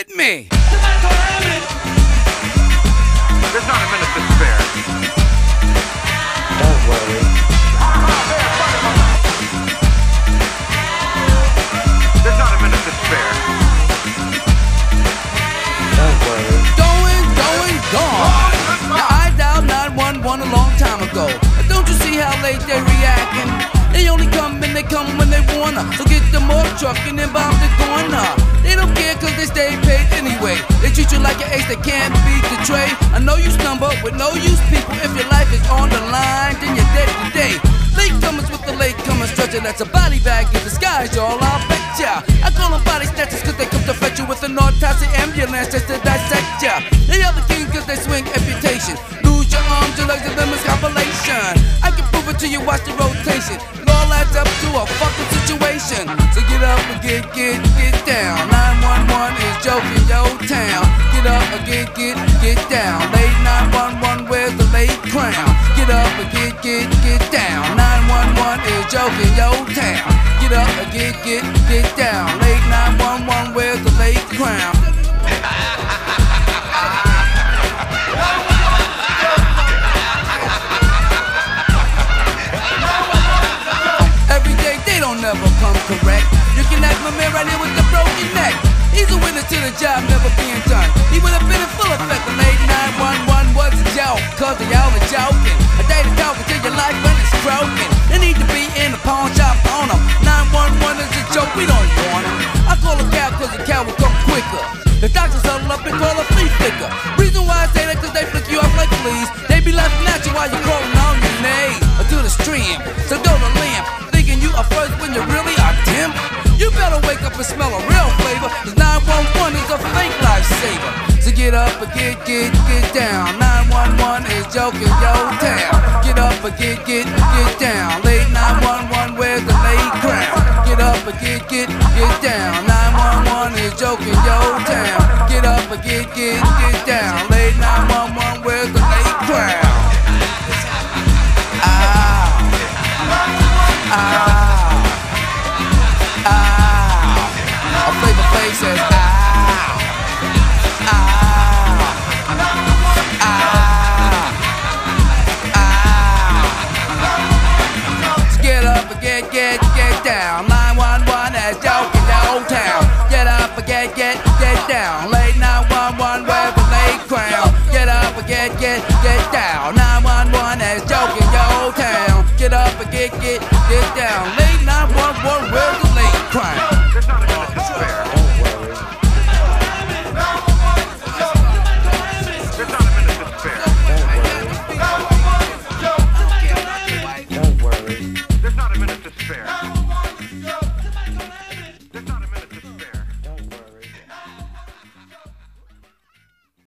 with me. There's not a minute to spare. Don't worry. There's not a minute to spare. Don't worry. Going, gone. Now I dialed 911 a long time ago. And don't you see how late they reacting? They only come and they come when they wanna. So get them off truck and then bomb the corner. They don't care cause they stay paid anyway. They treat you like an ace, they can't beat the trade. I know you stumble with no use people. If your life is on the line, then you're dead today. Latecomers with the latecomer stretcher, that's a body bag in disguise, y'all, I'll bet ya. I call them body snatchers cause they come to fetch you with an autopsy ambulance just to dissect ya. They are the kings cause they swing amputation. Lose your arms, your legs, and them is compilation. I can prove it to you, watch the rotation. It all adds up to a fucking situation. So get up and get down. 911 is joking your town. Get up and get down. Late 911, where's the late crown? Get up and get down. 911 is joking your town. Get up and get down. Late 911, where's the late crown? Every day they don't never come correct. You can ask my man right here with the broken neck. He's a witness to the job never being done. He would have been in full effect when late 911 was a joke. Cause they all are joking. A day to talk until your life when it's broken. They need to be in the pawn shop on them. 911 is a joke, we don't want them. I call a cow cause the cow will come quicker. The doctors huddle up and call a flea flicker. Reason why I say that cause they flick you off like fleas. They be laughing at you while you're crawling on your knees. Or to the stream, so go to limp. Thinking you are first when you really are dim. You better wake up and smell a real flavor. Cause 911 is a fake lifesaver. So get up and get down. 911 is joking your town. Get up and get down. Late 911, where's the late crown? Get up and get down. 911 is joking your town. Get up and get down. Late 911, where's the late crown? A Flavor Flav says So get up and get down. 911 is joking your town. Get up and get down. Late 911, where's the late crown? Get up and get down. 911 is joking your town. Get up and get